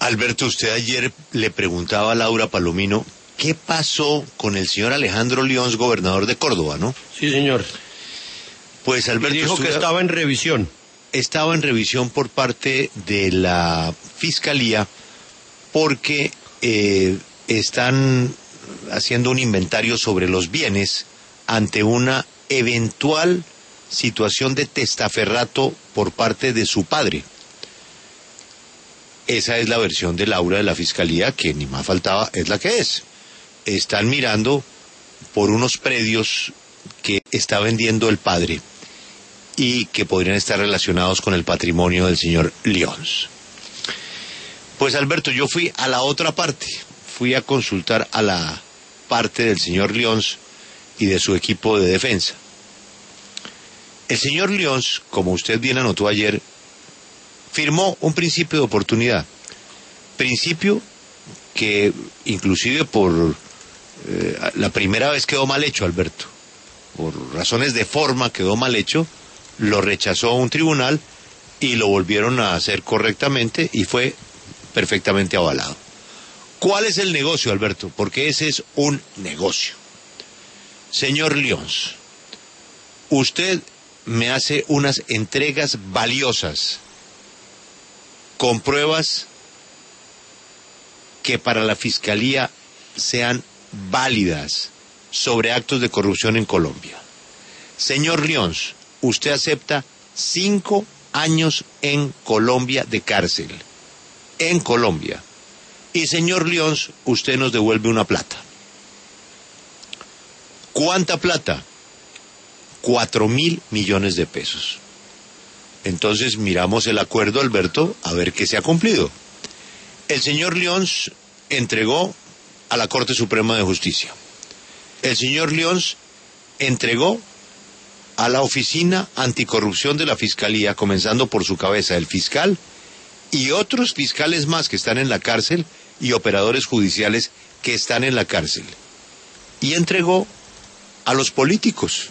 Alberto, usted ayer le preguntaba a Laura Palomino qué pasó con el señor Alejandro Lions, gobernador de Córdoba, ¿no? Sí, señor. Pues Alberto, Y dijo que estaba en revisión. Estaba en revisión por parte de la Fiscalía porque están haciendo un inventario sobre los bienes ante una eventual situación de testaferrato por parte de su padre. Esa es la versión de Laura de la Fiscalía, que ni más faltaba, es la que es. Están mirando por unos predios que está vendiendo el padre y que podrían estar relacionados con el patrimonio del señor Lions. Pues Alberto, yo fui a la otra parte, fui a consultar a la parte del señor Lions y de su equipo de defensa. El señor Lions, como usted bien anotó ayer, firmó un principio de oportunidad, principio que inclusive por la primera vez quedó mal hecho, Alberto, por razones de forma quedó mal hecho, lo rechazó un tribunal y lo volvieron a hacer correctamente y fue perfectamente avalado. ¿Cuál es el negocio, Alberto? Porque ese es un negocio. Señor Lions, usted me hace unas entregas valiosas con pruebas que para la Fiscalía sean válidas sobre actos de corrupción en Colombia. Señor Lions, usted acepta 5 años en Colombia de cárcel. En Colombia. Y señor Lions, usted nos devuelve una plata. ¿Cuánta plata? 4.000 millones de pesos. Entonces miramos el acuerdo, Alberto, a ver qué se ha cumplido. El señor Lions entregó a la Corte Suprema de Justicia. El señor Lions entregó a la Oficina Anticorrupción de la Fiscalía, comenzando por su cabeza, el fiscal, y otros fiscales más que están en la cárcel y operadores judiciales que están en la cárcel. Y entregó a los políticos.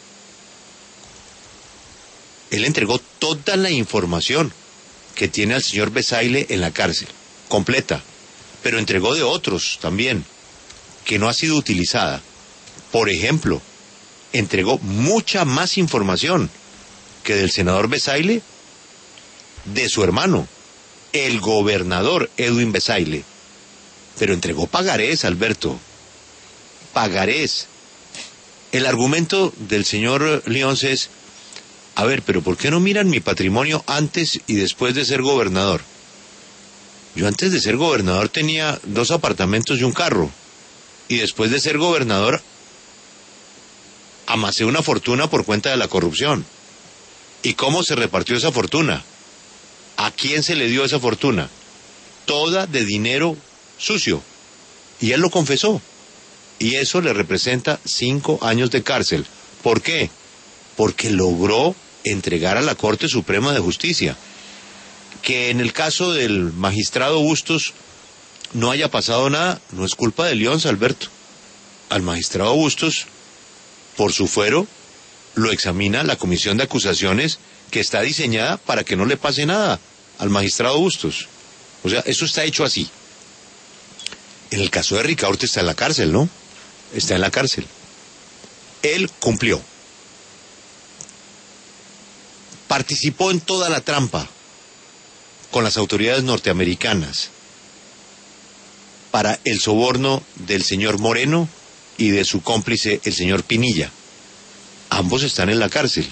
Él entregó toda la información que tiene al señor Besaile en la cárcel, completa, pero entregó de otros también, que no ha sido utilizada. Por ejemplo, entregó mucha más información que del senador Besaile, de su hermano, el gobernador Edwin Besaile, pero entregó pagarés, Alberto, pagarés. El argumento del señor Lions es: a ver, pero ¿por qué no miran mi patrimonio antes y después de ser gobernador? Yo antes de ser gobernador tenía 2 apartamentos y un carro, y después de ser gobernador amasé una fortuna por cuenta de la corrupción. ¿Y cómo se repartió esa fortuna? ¿A quién se le dio esa fortuna? Toda de dinero sucio. Y él lo confesó. Y eso le representa 5 años de cárcel. ¿Por qué? Porque logró entregar a la Corte Suprema de Justicia. Que en el caso del magistrado Bustos no haya pasado nada, no es culpa de Lions, Alberto. Al magistrado Bustos, por su fuero, lo examina la comisión de acusaciones que está diseñada para que no le pase nada al magistrado Bustos. O sea, eso está hecho así. En el caso de Ricaurte está en la cárcel, ¿no? Está en la cárcel. Él cumplió. Participó en toda la trampa con las autoridades norteamericanas para el soborno del señor Moreno y de su cómplice, el señor Pinilla. Ambos están en la cárcel.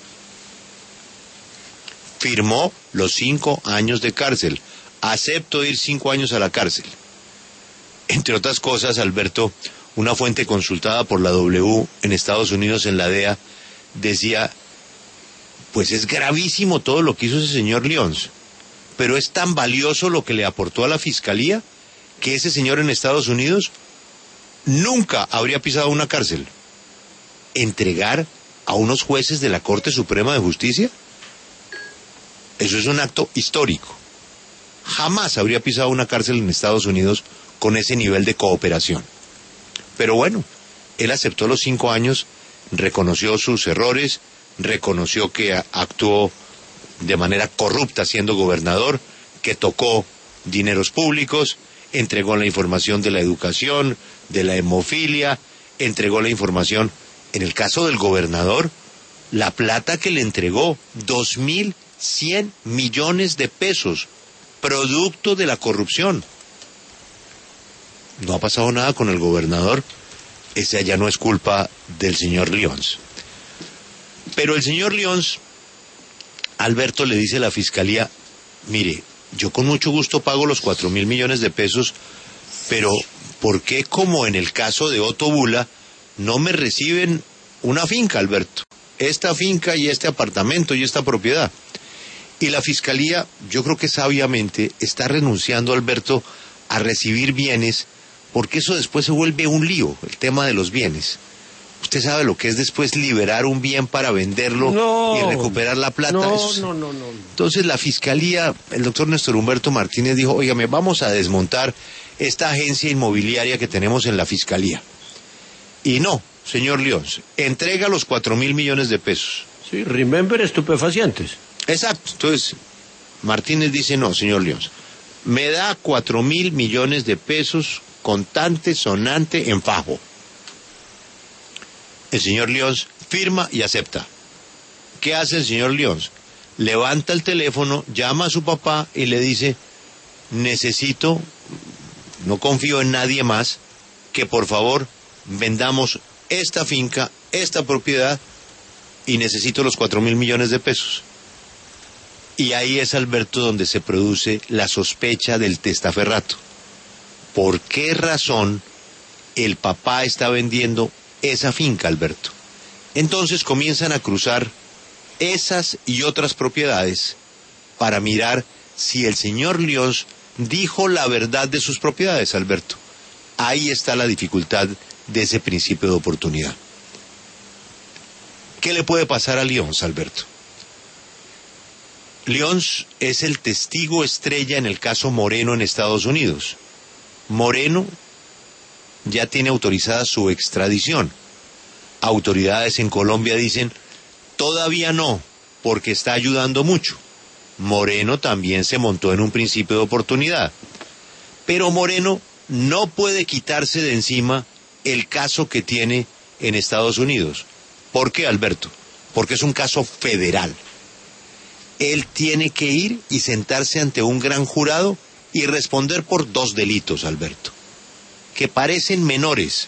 Firmó los 5 años de cárcel. Acepto ir 5 años a la cárcel. Entre otras cosas, Alberto, una fuente consultada por la W en Estados Unidos, en la DEA, decía: pues es gravísimo todo lo que hizo ese señor Lions, pero es tan valioso lo que le aportó a la Fiscalía que ese señor en Estados Unidos nunca habría pisado una cárcel. ¿Entregar a unos jueces de la Corte Suprema de Justicia? Eso es un acto histórico. Jamás habría pisado una cárcel en Estados Unidos con ese nivel de cooperación. Pero bueno, él aceptó los 5 años, reconoció sus errores, reconoció que actuó de manera corrupta siendo gobernador, que tocó dineros públicos, entregó la información de la educación, de la hemofilia, entregó la información, en el caso del gobernador, la plata que le entregó, 2.100 millones de pesos, producto de la corrupción. No ha pasado nada con el gobernador, esa ya no es culpa del señor Lyons. Pero el señor Lyons, Alberto, le dice a la fiscalía, mire, yo con mucho gusto pago los 4.000 millones de pesos, pero ¿por qué, como en el caso de Otto Bula, no me reciben una finca, Alberto? Esta finca y este apartamento y esta propiedad. Y la fiscalía, yo creo que sabiamente, está renunciando, Alberto, a recibir bienes, porque eso después se vuelve un lío, el tema de los bienes. Usted sabe lo que es después liberar un bien para venderlo y recuperar la plata. No. Entonces la fiscalía, el doctor Néstor Humberto Martínez dijo, óigame, vamos a desmontar esta agencia inmobiliaria que tenemos en la fiscalía. Y no, señor Lyons, entrega los 4.000 millones de pesos. Sí, remember estupefacientes. Exacto, entonces Martínez dice, no, señor Lyons, me da 4.000 millones de pesos contante, sonante, en fajo. El señor Lyons firma y acepta. ¿Qué hace el señor Lyons? Levanta el teléfono, llama a su papá y le dice, necesito, no confío en nadie más, que por favor vendamos esta finca, esta propiedad, y necesito los 4.000 millones de pesos. Y ahí es, Alberto, donde se produce la sospecha del testaferrato. ¿Por qué razón el papá está vendiendo esa finca, Alberto? Entonces comienzan a cruzar esas y otras propiedades para mirar si el señor Lyons dijo la verdad de sus propiedades, Alberto. Ahí está la dificultad de ese principio de oportunidad. ¿Qué le puede pasar a Lyons, Alberto? Lyons es el testigo estrella en el caso Moreno en Estados Unidos. Moreno ya tiene autorizada su extradición. Autoridades en Colombia dicen, todavía no, porque está ayudando mucho. Moreno también se montó en un principio de oportunidad. Pero Moreno no puede quitarse de encima el caso que tiene en Estados Unidos. ¿Por qué, Alberto? Porque es un caso federal. Él tiene que ir y sentarse ante un gran jurado y responder por 2 delitos, Alberto, que parecen menores,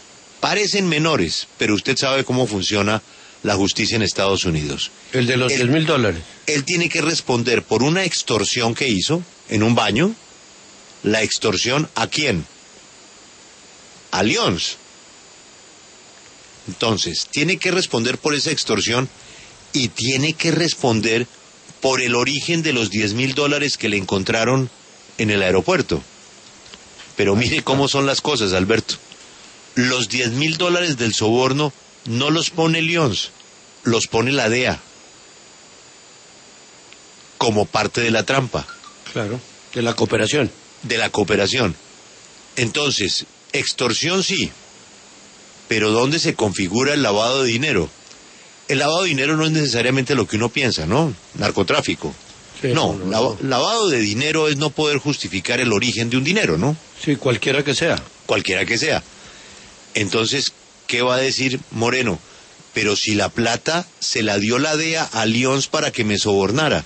pero usted sabe cómo funciona la justicia en Estados Unidos. El de los $10.000. Él tiene que responder por una extorsión que hizo en un baño. ¿La extorsión a quién? A Lyons. Entonces, tiene que responder por esa extorsión y tiene que responder por el origen de los $10.000 que le encontraron en el aeropuerto. Pero mire cómo son las cosas, Alberto. Los $10.000 del soborno no los pone Lyons, los pone la DEA como parte de la trampa. Claro, de la cooperación. De la cooperación. Entonces, extorsión sí, pero ¿dónde se configura el lavado de dinero? El lavado de dinero no es necesariamente lo que uno piensa, ¿no? Narcotráfico. Sí, no, lavado de dinero es no poder justificar el origen de un dinero, ¿no? Sí, cualquiera que sea. Cualquiera que sea. Entonces, ¿qué va a decir Moreno? Pero si la plata se la dio la DEA a Lyons para que me sobornara.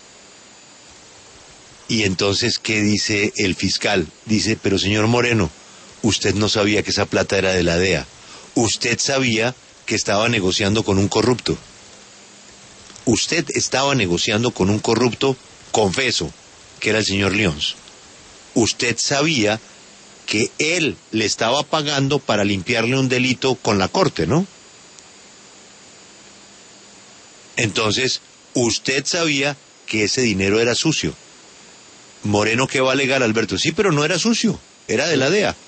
Y entonces, ¿qué dice el fiscal? Dice, pero señor Moreno, usted no sabía que esa plata era de la DEA. Usted sabía que estaba negociando con un corrupto. Usted estaba negociando con un corrupto, confeso, que era el señor Lyons. Usted sabía que él le estaba pagando para limpiarle un delito con la corte, ¿no? Entonces, usted sabía que ese dinero era sucio. Moreno, ¿qué va a alegar, Alberto? Sí, pero no era sucio, era de la DEA.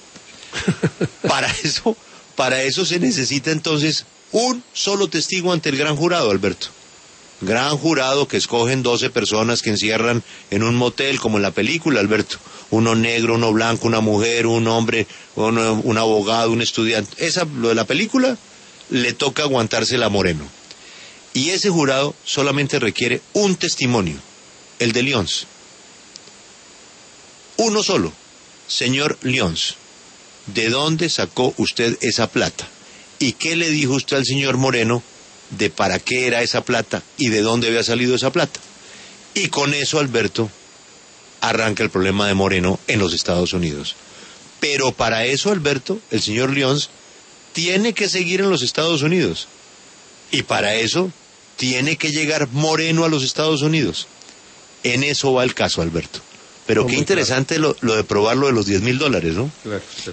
Para eso se necesita entonces un solo testigo ante el gran jurado, Alberto. Gran jurado que escogen 12 personas que encierran en un motel, como en la película, Alberto. Uno negro, uno blanco, una mujer, un hombre, un abogado, un estudiante. Lo de la película le toca aguantársela a Moreno. Y ese jurado solamente requiere un testimonio, el de Lyons. Uno solo. Señor Lyons, ¿de dónde sacó usted esa plata? ¿Y qué le dijo usted al señor Moreno de para qué era esa plata y de dónde había salido esa plata? Y con eso, Alberto, arranca el problema de Moreno en los Estados Unidos. Pero para eso, Alberto, el señor Lyons tiene que seguir en los Estados Unidos. Y para eso tiene que llegar Moreno a los Estados Unidos. En eso va el caso, Alberto. Pero qué interesante lo de probar lo de los $10,000, ¿no? Claro, claro.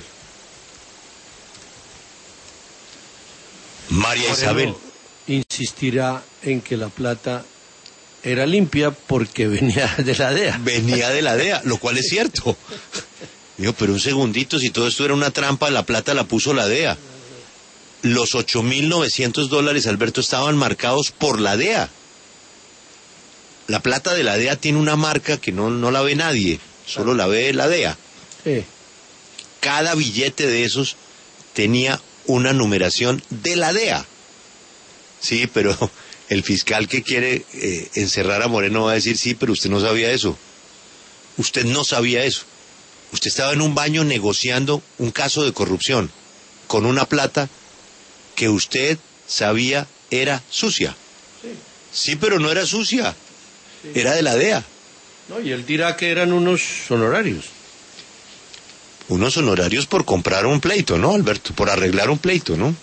María Isabel insistirá en que la plata era limpia porque venía de la DEA. venía de la DEA, lo cual es cierto. Digo, pero un segundito, si todo esto era una trampa, la plata la puso la DEA. Los $8,900, Alberto, estaban marcados por la DEA. La plata de la DEA tiene una marca que no la ve nadie, solo la ve la DEA. Sí. Cada billete de esos tenía una numeración de la DEA. Sí, pero el fiscal que quiere encerrar a Moreno va a decir, sí, pero usted no sabía eso. Usted no sabía eso. Usted estaba en un baño negociando un caso de corrupción con una plata que usted sabía era sucia. Sí, pero no era sucia. Era de la DEA. No, y él dirá que eran unos honorarios. Unos honorarios por comprar un pleito, ¿no, Alberto? Por arreglar un pleito, ¿no?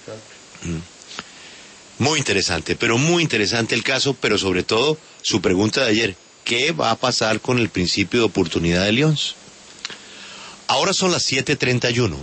Muy interesante, pero muy interesante el caso, pero sobre todo su pregunta de ayer, ¿qué va a pasar con el principio de oportunidad de Lyons? Ahora son las 7:31.